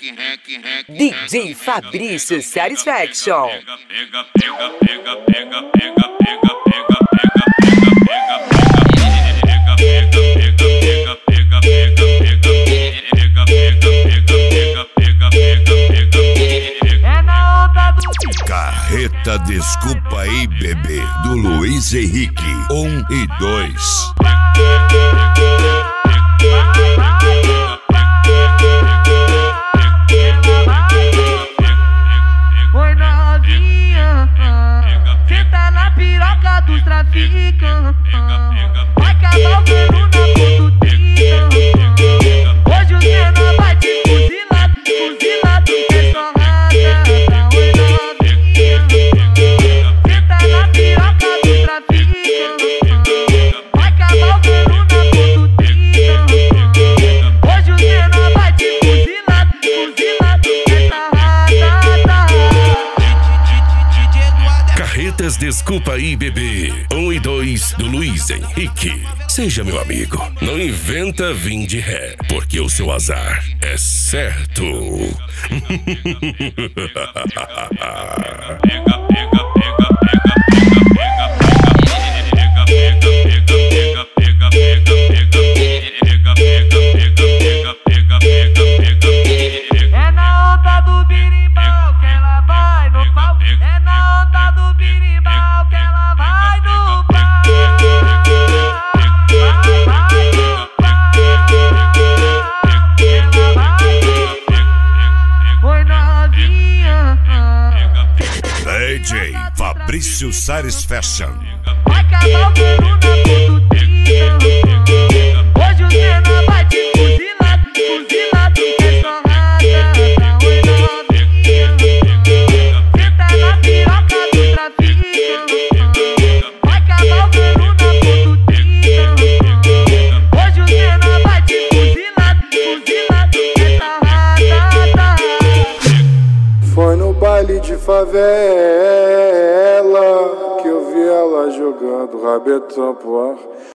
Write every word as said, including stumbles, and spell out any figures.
D J Fabrício Satisfaction. Pega, pega, pega, pega, pega, pega, pega, pega, pega, pega, pega, pega, pega, pega, pega, pega. É na onda do Carreta Desculpa Aí Bebê, do Luiz Henrique, um e dois. Oi novinha, senta na piroca dos traficantes. Vai cavalgando na condutinha. Hoje o menor vai te fuzilado, fuzilado, é só rata. Oi novinha, senta na piroca dos traficantes. Vai cavalgando na condutinha. Hoje o menor vai te fuzilado, fuzilado, é só rata. Carretas Desculpa Aí Bebê, um e dois, do Luiz Henrique. Seja meu amigo, não inventa vim de ré, porque o seu azar é certo. É na onda do birimbau que ela vai no pau. É na onda do birimbau que ela vai no pau. Vai, vai no pau. Ela vai no pau. Oi novinha, D J Fabrício Satisfaction. vai cavalgando na condutinha. Hoje o menor vai te fuzilado, fuzilado, é só rata. Oi novinha, senta na piroca do traficante. Vai cavalgando na condutinha. Hoje o menor vai te fuzilado, fuzilado, é só rata. Foi no baile de favela que eu vi ela jogando rabetão pro ar.